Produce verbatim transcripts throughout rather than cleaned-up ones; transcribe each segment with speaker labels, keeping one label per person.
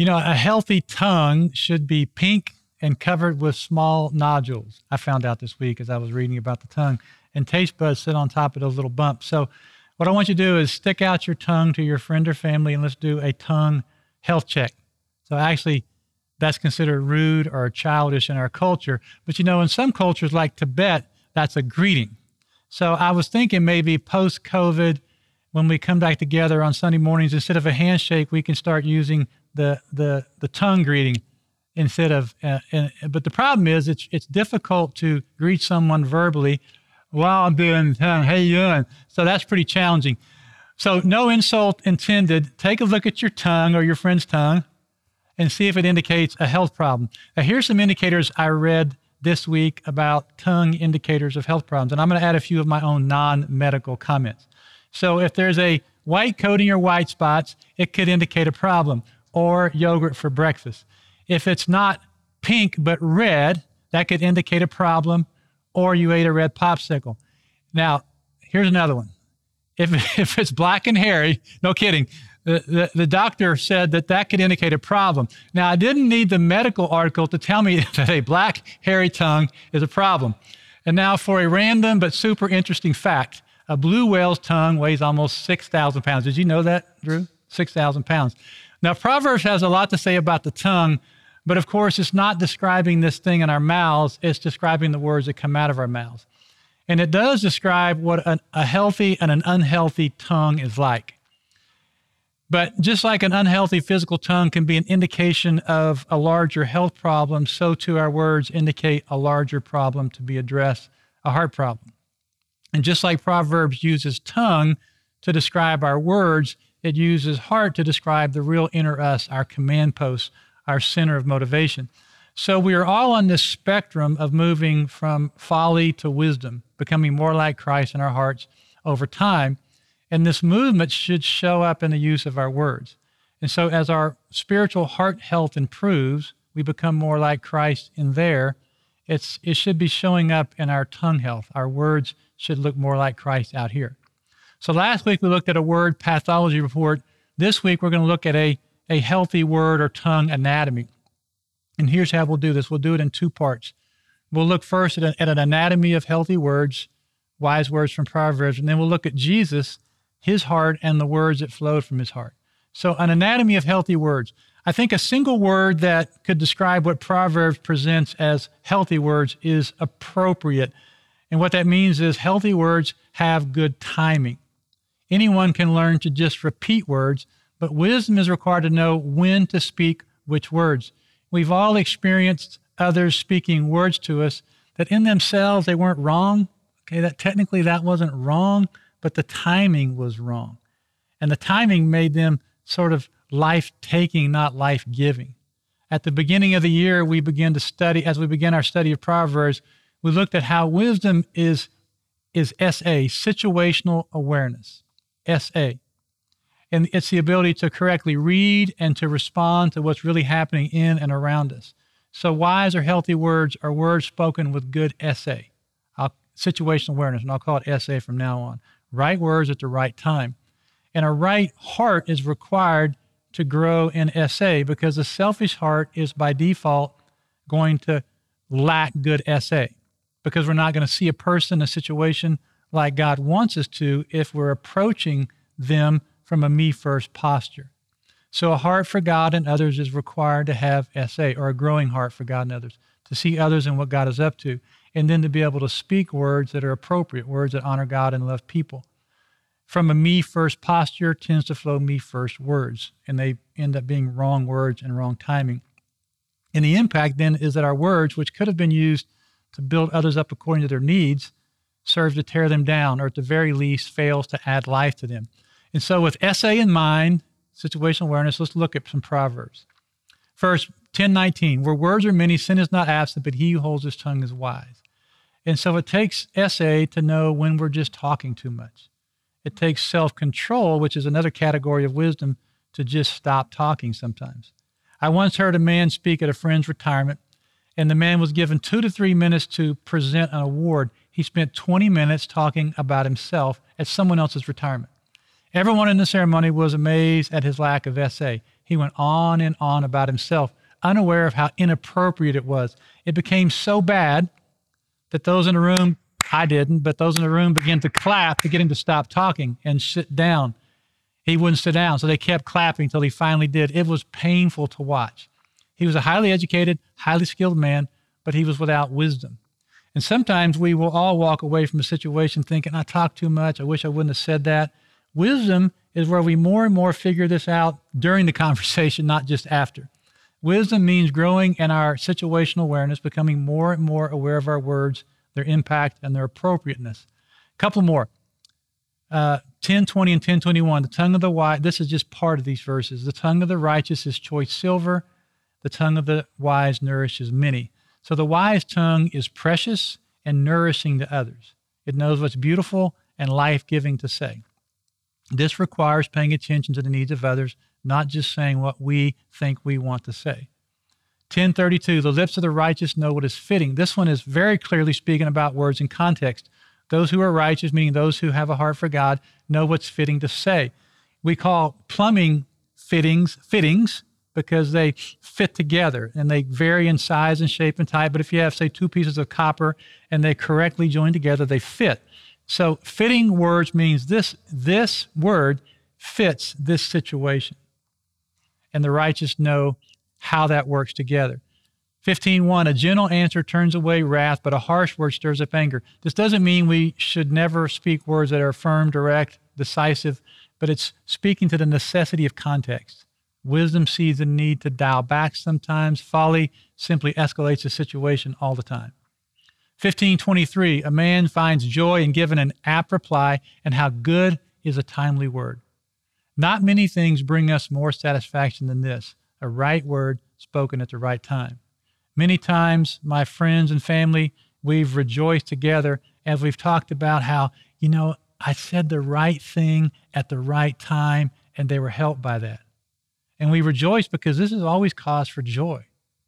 Speaker 1: You know, a healthy tongue should be pink and covered with small nodules. I found out this week as I was reading about the tongue. And taste buds sit on top of those little bumps. So what I want you to do is stick out your tongue to your friend or family, and let's do a tongue health check. So actually, that's considered rude or childish in our culture. But you know, in some cultures like Tibet, that's a greeting. So I was thinking maybe post-COVID, when we come back together on Sunday mornings, instead of a handshake, we can start using the the the tongue greeting instead of, uh, uh, but the problem is it's it's difficult to greet someone verbally while I'm doing the tongue, how you doing? So that's pretty challenging. So no insult intended. Take a look at your tongue or your friend's tongue and see if it indicates a health problem. Now here's some indicators I read this week about tongue indicators of health problems, and I'm gonna add a few of my own non-medical comments. So if there's a white coating or white spots, it could indicate a problem, or yogurt for breakfast. If it's not pink but red, that could indicate a problem, or you ate a red popsicle. Now, here's another one. If, if it's black and hairy, no kidding, the, the, the doctor said that that could indicate a problem. Now, I didn't need the medical article to tell me that a black, hairy tongue is a problem. And now for a random but super interesting fact, a blue whale's tongue weighs almost six thousand pounds. Did you know that, Drew? six thousand pounds. Now, Proverbs has a lot to say about the tongue, but of course, it's not describing this thing in our mouths. It's describing the words that come out of our mouths. And it does describe what an, a healthy and an unhealthy tongue is like. But just like an unhealthy physical tongue can be an indication of a larger health problem, so too our words indicate a larger problem to be addressed, a heart problem. And just like Proverbs uses tongue to describe our words, it uses heart to describe the real inner us, our command post, our center of motivation. So we are all on this spectrum of moving from folly to wisdom, becoming more like Christ in our hearts over time. And this movement should show up in the use of our words. And so as our spiritual heart health improves, we become more like Christ in there. It's, it should be showing up in our tongue health. Our words should look more like Christ out here. So last week we looked at a word pathology report. This week we're going to look at a, a healthy word or tongue anatomy. And here's how we'll do this. We'll do it in two parts. We'll look first at, a, at an anatomy of healthy words, wise words from Proverbs, and then we'll look at Jesus, his heart, and the words that flowed from his heart. So an anatomy of healthy words. I think a single word that could describe what Proverbs presents as healthy words is appropriate. And what that means is healthy words have good timing. Anyone can learn to just repeat words, but wisdom is required to know when to speak which words. We've all experienced others speaking words to us that in themselves they weren't wrong. Okay, that technically that wasn't wrong, but the timing was wrong. And the timing made them sort of life-taking, not life-giving. At the beginning of the year, we began to study, as we began our study of Proverbs, we looked at how wisdom is, is S A, situational awareness, S A. And it's the ability to correctly read and to respond to what's really happening in and around us. So wise or healthy words are words spoken with good S A, I'll, situational awareness, and I'll call it S A from now on. Right words at the right time. And a right heart is required to grow in S A because a selfish heart is by default going to lack good S A because we're not going to see a person, a situation like God wants us to if we're approaching them from a me-first posture. So a heart for God and others is required to have S A, or a growing heart for God and others, to see others and what God is up to, and then to be able to speak words that are appropriate, words that honor God and love people. From a me-first posture tends to flow me-first words, and they end up being wrong words and wrong timing. And the impact then is that our words, which could have been used to build others up according to their needs, serves to tear them down, or at the very least fails to add life to them. And so with S A in mind, situational awareness, let's look at some Proverbs. First, ten nineteen, where words are many, sin is not absent, but he who holds his tongue is wise. And so it takes S A to know when we're just talking too much. It takes self-control, which is another category of wisdom, to just stop talking sometimes. I once heard a man speak at a friend's retirement, and the man was given two to three minutes to present an award. He spent twenty minutes talking about himself at someone else's retirement. Everyone in the ceremony was amazed at his lack of S A. He He went on and on about himself, unaware of how inappropriate it was. It became so bad that those in the room, I didn't, but those in the room began to clap to get him to stop talking and sit down. He wouldn't sit down, so they kept clapping until he finally did. It was painful to watch. He was a highly educated, highly skilled man, but he was without wisdom. And sometimes we will all walk away from a situation thinking, I talked too much. I wish I wouldn't have said that. Wisdom is where we more and more figure this out during the conversation, not just after. Wisdom means growing in our situational awareness, becoming more and more aware of our words, their impact, and their appropriateness. A couple more. Uh, ten twenty and ten twenty-one, the tongue of the wise, this is just part of these verses. The tongue of the righteous is choice silver. The tongue of the wise nourishes many. So the wise tongue is precious and nourishing to others. It knows what's beautiful and life-giving to say. This requires paying attention to the needs of others, not just saying what we think we want to say. ten thirty-two, the lips of the righteous know what is fitting. This one is very clearly speaking about words in context. Those who are righteous, meaning those who have a heart for God, know what's fitting to say. We call plumbing fittings fittings because they fit together and they vary in size and shape and type. But if you have, say, two pieces of copper and they correctly join together, they fit. So fitting words means this, this word fits this situation. And the righteous know how that works together. fifteen one, a gentle answer turns away wrath, but a harsh word stirs up anger. This doesn't mean we should never speak words that are firm, direct, decisive, but it's speaking to the necessity of context. Wisdom sees the need to dial back sometimes. Folly simply escalates the situation all the time. fifteen twenty-three, a man finds joy in giving an apt reply, and how good is a timely word. Not many things bring us more satisfaction than this, a right word spoken at the right time. Many times, my friends and family, we've rejoiced together as we've talked about how, you know, I said the right thing at the right time, and they were helped by that. And we rejoice because this is always cause for joy.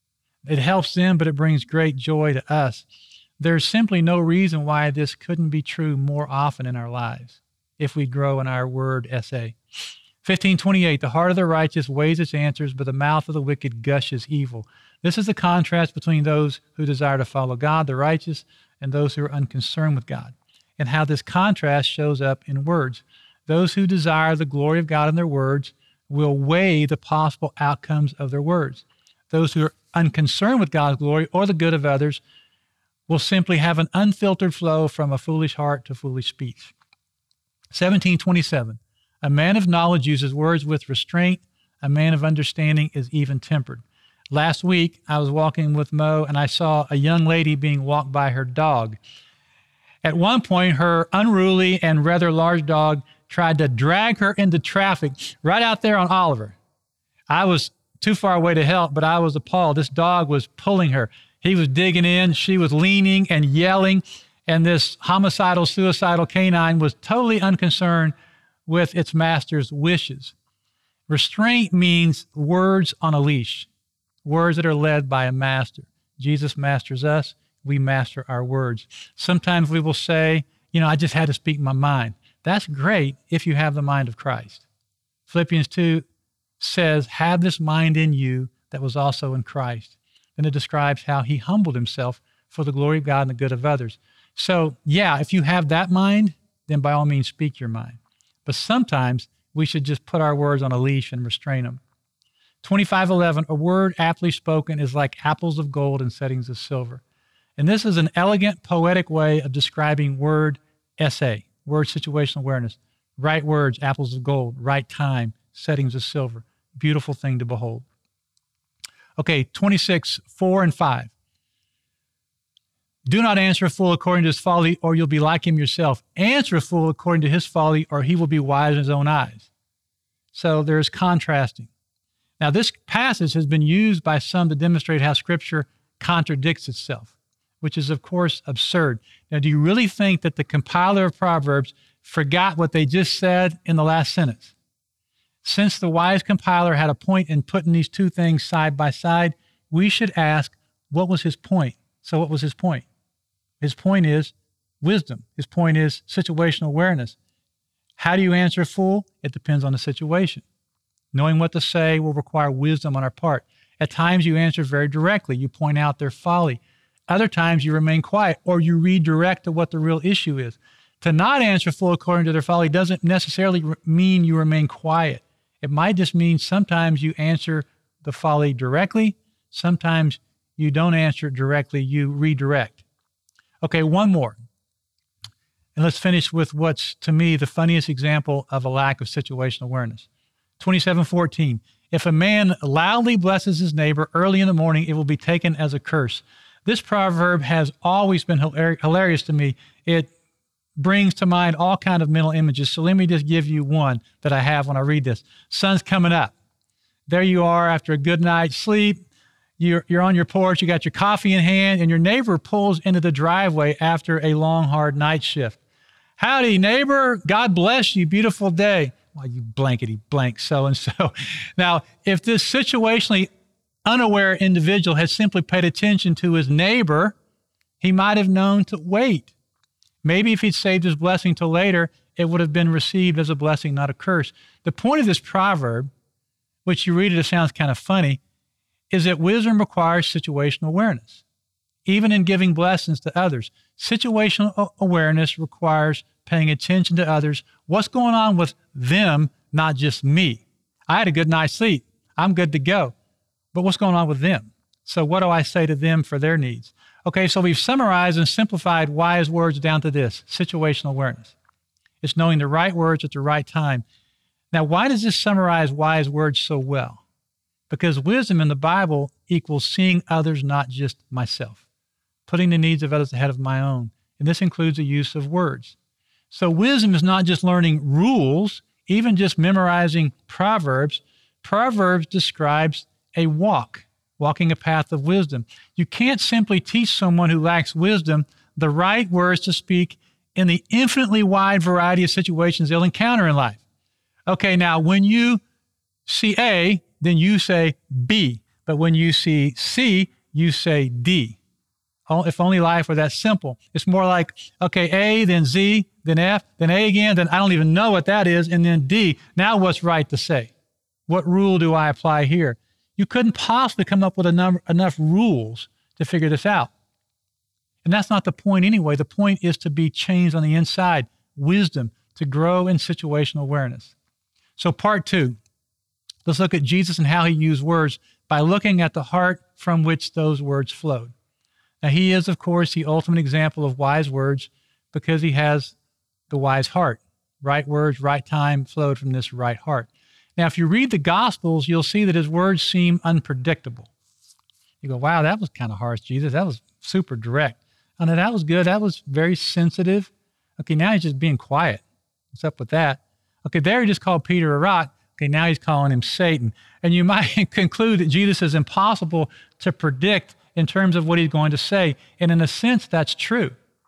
Speaker 1: It helps them, but it brings great joy to us. There's simply no reason why this couldn't be true more often in our lives if we grow in our word essay. fifteen twenty-eight, the heart of the righteous weighs its answers, but the mouth of the wicked gushes evil. This is the contrast between those who desire to follow God, the righteous, and those who are unconcerned with God, and how this contrast shows up in words. Those who desire the glory of God in their words will weigh the possible outcomes of their words. Those who are unconcerned with God's glory or the good of others will simply have an unfiltered flow from a foolish heart to foolish speech. seventeen twenty-seven, a man of knowledge uses words with restraint. A man of understanding is even-tempered. Last week, I was walking with Mo, and I saw a young lady being walked by her dog. At one point, her unruly and rather large dog tried to drag her into traffic right out there on Oliver. I was too far away to help, but I was appalled. This dog was pulling her. He was digging in. She was leaning and yelling, and this homicidal, suicidal canine was totally unconcerned with its master's wishes. Restraint means words on a leash, words that are led by a master. Jesus masters us. We master our words. Sometimes we will say, you know, I just had to speak my mind. That's great if you have the mind of Christ. Philippians two says, have this mind in you that was also in Christ. And it describes how he humbled himself for the glory of God and the good of others. So, yeah, if you have that mind, then by all means speak your mind. But sometimes we should just put our words on a leash and restrain them. twenty-five eleven, a word aptly spoken is like apples of gold in settings of silver. And this is an elegant, poetic way of describing word essay, word situational awareness. Right words, apples of gold, right time, settings of silver. Beautiful thing to behold. Okay, twenty-six, four and five. Do not answer a fool according to his folly, or you'll be like him yourself. Answer a fool according to his folly, or he will be wise in his own eyes. So there's contrasting. Now, this passage has been used by some to demonstrate how Scripture contradicts itself, which is, of course, absurd. Now, do you really think that the compiler of Proverbs forgot what they just said in the last sentence? Since the wise compiler had a point in putting these two things side by side, we should ask, what was his point? So what was his point? His point is wisdom. His point is situational awareness. How do you answer a fool? It depends on the situation. Knowing what to say will require wisdom on our part. At times, you answer very directly. You point out their folly. Other times, you remain quiet, or you redirect to what the real issue is. To not answer full according to their folly doesn't necessarily mean you remain quiet. It might just mean sometimes you answer the folly directly. Sometimes you don't answer it directly. You redirect. Okay, one more. And let's finish with what's, to me, the funniest example of a lack of situational awareness. twenty-seven fourteen. If a man loudly blesses his neighbor early in the morning, it will be taken as a curse. This proverb has always been hilar- hilarious to me. It brings to mind all kinds of mental images. So let me just give you one that I have when I read this. Sun's coming up. There you are after a good night's sleep. You're, you're on your porch. You got your coffee in hand, and your neighbor pulls into the driveway after a long, hard night shift. Howdy, neighbor. God bless you. Beautiful day. Well, you blankety blank so-and-so. Now, if this situationally unaware individual had simply paid attention to his neighbor, he might have known to wait. Maybe if he'd saved his blessing till later, it would have been received as a blessing, not a curse. The point of this proverb, which you read it, it sounds kind of funny, is that wisdom requires situational awareness. Even in giving blessings to others, situational awareness requires paying attention to others. What's going on with them, not just me? I had a good night's sleep. I'm good to go. But what's going on with them? So what do I say to them for their needs? Okay, so we've summarized and simplified wise words down to this: situational awareness. It's knowing the right words at the right time. Now, why does this summarize wise words so well? Because wisdom in the Bible equals seeing others, not just myself, putting the needs of others ahead of my own. And this includes the use of words. So wisdom is not just learning rules, even just memorizing Proverbs. Proverbs describes a walk, walking a path of wisdom. You can't simply teach someone who lacks wisdom the right words to speak in the infinitely wide variety of situations they'll encounter in life. Okay, now when you see A, then you say B. But when you see C, you say D. If only life were that simple. It's more like, okay, A, then Z, then F, then A again, then I don't even know what that is, and then D. Now what's right to say? What rule do I apply here? You couldn't possibly come up with a number, enough rules to figure this out. And that's not the point anyway. The point is to be changed on the inside, wisdom, to grow in situational awareness. So part two, let's look at Jesus and how he used words by looking at the heart from which those words flowed. Now, he is, of course, the ultimate example of wise words because he has the wise heart. Right words, right time flowed from this right heart. Now, if you read the Gospels, you'll see that his words seem unpredictable. You go, wow, that was kind of harsh, Jesus. That was super direct. Oh, no, that was good. That was very sensitive. Okay, now he's just being quiet. What's up with that? Okay, there he just called Peter a rock. Okay, now he's calling him Satan. And you might conclude that Jesus is impossible to predict in terms of what he's going to say. And in a sense, that's true.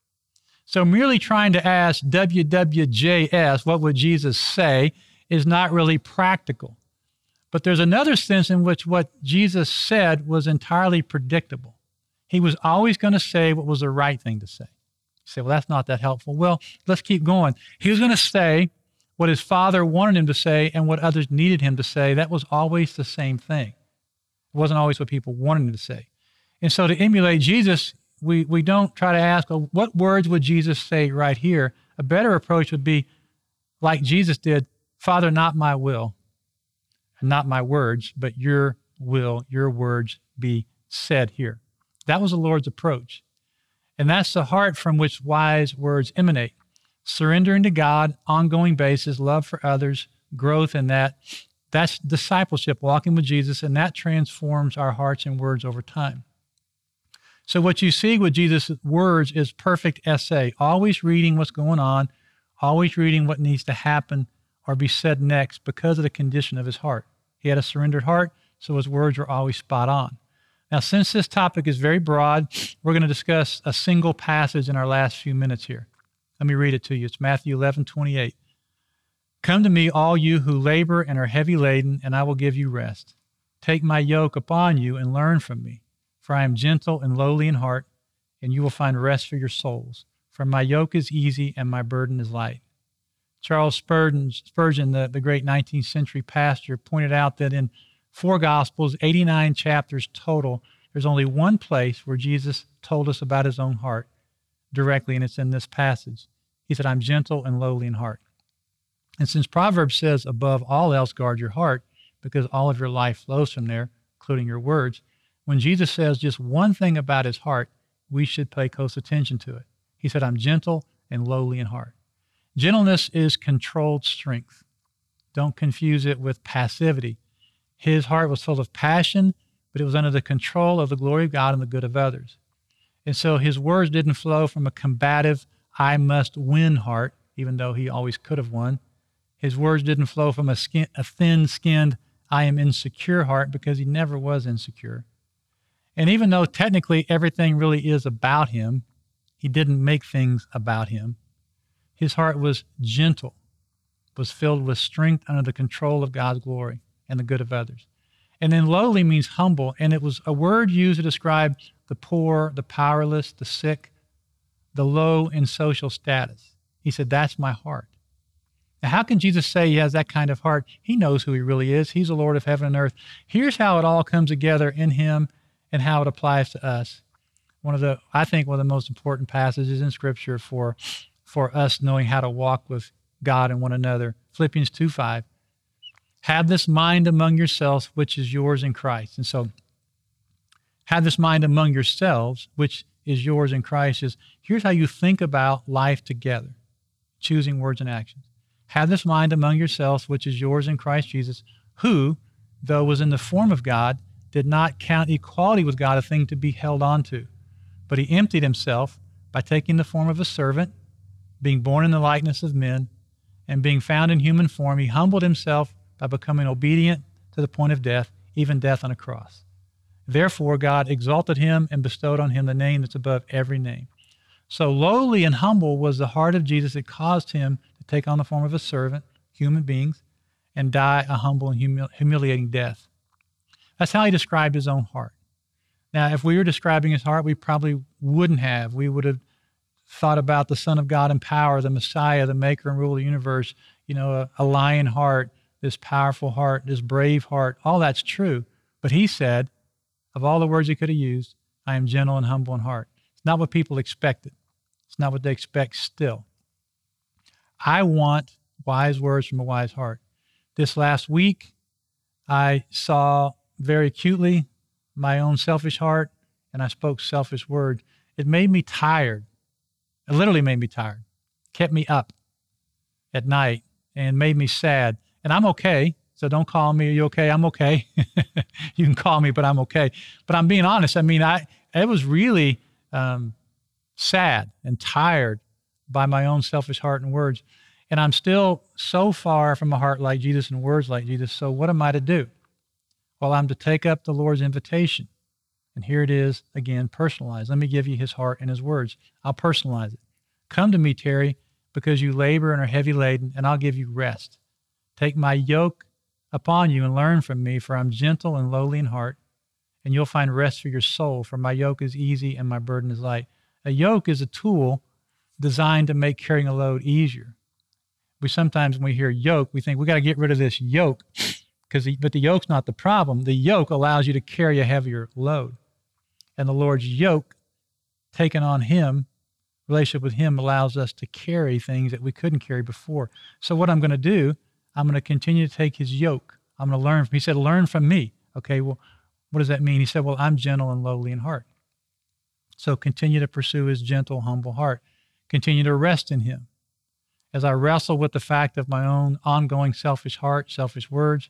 Speaker 1: So merely trying to ask W W J S, what would Jesus say, is not really practical. But there's another sense in which what Jesus said was entirely predictable. He was always going to say what was the right thing to say. You say, well, that's not that helpful. Well, let's keep going. He was going to say what his Father wanted him to say and what others needed him to say. That was always the same thing. It wasn't always what people wanted him to say. And so to emulate Jesus, we, we don't try to ask, well, what words would Jesus say right here? A better approach would be, like Jesus did, Father, not my will, and not my words, but your will, your words be said here. That was the Lord's approach. And that's the heart from which wise words emanate. Surrendering to God, ongoing basis, love for others, growth in that. That's discipleship, walking with Jesus, and that transforms our hearts and words over time. So what you see with Jesus' words is perfect essay, always reading what's going on, always reading what needs to happen or be said next because of the condition of his heart. He had a surrendered heart, so his words were always spot on. Now, since this topic is very broad, we're going to discuss a single passage in our last few minutes here. Let me read it to you. It's Matthew eleven twenty-eight. Come to me, all you who labor and are heavy laden, and I will give you rest. Take my yoke upon you and learn from me, for I am gentle and lowly in heart, and you will find rest for your souls. For my yoke is easy and my burden is light. Charles Spurgeon, Spurgeon the, the great nineteenth century pastor, pointed out that in four Gospels, eighty-nine chapters total, there's only one place where Jesus told us about his own heart directly, and it's in this passage. He said, I'm gentle and lowly in heart. And since Proverbs says, above all else, guard your heart, because all of your life flows from there, including your words, when Jesus says just one thing about his heart, we should pay close attention to it. He said, I'm gentle and lowly in heart. Gentleness is controlled strength. Don't confuse it with passivity. His heart was full of passion, but it was under the control of the glory of God and the good of others. And so his words didn't flow from a combative, I must win heart, even though he always could have won. His words didn't flow from a, skin, a thin-skinned, I am insecure heart, because he never was insecure. And even though technically everything really is about him, he didn't make things about him. His heart was gentle, was filled with strength under the control of God's glory and the good of others. And then lowly means humble, and it was a word used to describe the poor, the powerless, the sick, the low in social status. He said, that's my heart. Now, how can Jesus say he has that kind of heart? He knows who he really is. He's the Lord of heaven and earth. Here's how it all comes together in him and how it applies to us. One of the, I think, one of the most important passages in Scripture for, for us knowing how to walk with God and one another. Philippians two five. Have this mind among yourselves, which is yours in Christ. And so, have this mind among yourselves, which is yours in Christ, is here's how you think about life together, choosing words and actions. Have this mind among yourselves, which is yours in Christ Jesus, who, though was in the form of God, did not count equality with God a thing to be held on to, but he emptied himself by taking the form of a servant, being born in the likeness of men, and being found in human form, he humbled himself by becoming obedient to the point of death, even death on a cross. Therefore, God exalted him and bestowed on him the name that's above every name. So lowly and humble was the heart of Jesus that caused him to take on the form of a servant, human beings, and die a humble and humil- humiliating death. That's how he described his own heart. Now, if we were describing his heart, we probably wouldn't have. We would have thought about the Son of God in power, the Messiah, the maker and ruler of the universe, you know, a, a lion heart, this powerful heart, this brave heart. All that's true. But he said, of all the words he could have used, I am gentle and humble in heart. It's not what people expected. It's not what they expect still. I want wise words from a wise heart. This last week, I saw very acutely my own selfish heart, and I spoke selfish words. It made me tired. It literally made me tired. Kept me up at night and made me sad. And I'm okay. So don't call me, are you okay? I'm okay. You can call me, but I'm okay. But I'm being honest. I mean, I it was really um, sad and tired by my own selfish heart and words. And I'm still so far from a heart like Jesus and words like Jesus. So what am I to do? Well, I'm to take up the Lord's invitation. And here it is, again, personalized. Let me give you his heart and his words. I'll personalize it. Come to me, Terry, because you labor and are heavy laden, and I'll give you rest. Take my yoke upon you and learn from me, for I'm gentle and lowly in heart, and you'll find rest for your soul, for my yoke is easy and my burden is light. A yoke is a tool designed to make carrying a load easier. We sometimes, when we hear yoke, we think we got to get rid of this yoke, because but the yoke's not the problem. The yoke allows you to carry a heavier load. And the Lord's yoke, taken on him, relationship with him, allows us to carry things that we couldn't carry before. So what I'm going to do, I'm going to continue to take his yoke. I'm going to learn. He said, learn from me. Okay, well, what does that mean? He said, well, I'm gentle and lowly in heart. So continue to pursue his gentle, humble heart. Continue to rest in him. As I wrestle with the fact of my own ongoing selfish heart, selfish words,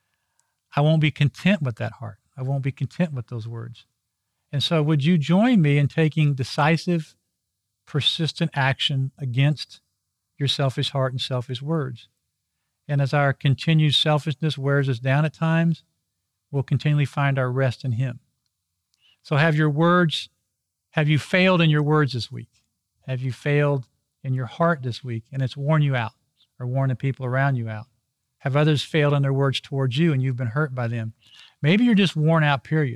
Speaker 1: I won't be content with that heart. I won't be content with those words. And so would you join me in taking decisive, persistent action against your selfish heart and selfish words? And as our continued selfishness wears us down at times, we'll continually find our rest in him. So have your words, have you failed in your words this week? Have you failed in your heart this week and it's worn you out or worn the people around you out? Have others failed in their words towards you and you've been hurt by them? Maybe you're just worn out, period.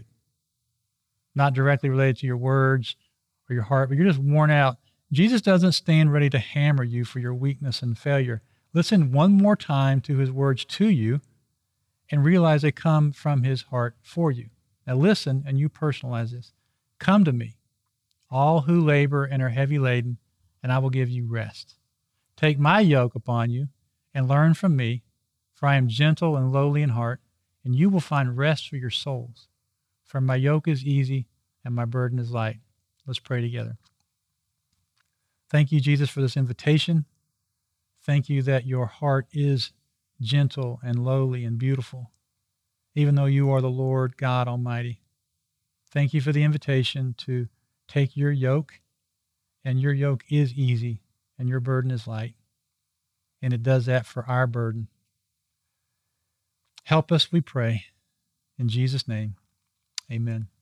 Speaker 1: Not directly related to your words or your heart, but you're just worn out. Jesus doesn't stand ready to hammer you for your weakness and failure. Listen one more time to his words to you and realize they come from his heart for you. Now listen, and you personalize this. Come to me, all who labor and are heavy laden, and I will give you rest. Take my yoke upon you and learn from me, for I am gentle and lowly in heart, and you will find rest for your souls. For my yoke is easy and my burden is light. Let's pray together. Thank you, Jesus, for this invitation. Thank you that your heart is gentle and lowly and beautiful, even though you are the Lord God Almighty. Thank you for the invitation to take your yoke, and your yoke is easy and your burden is light, and it does that for our burden. Help us, we pray. In Jesus' name, amen.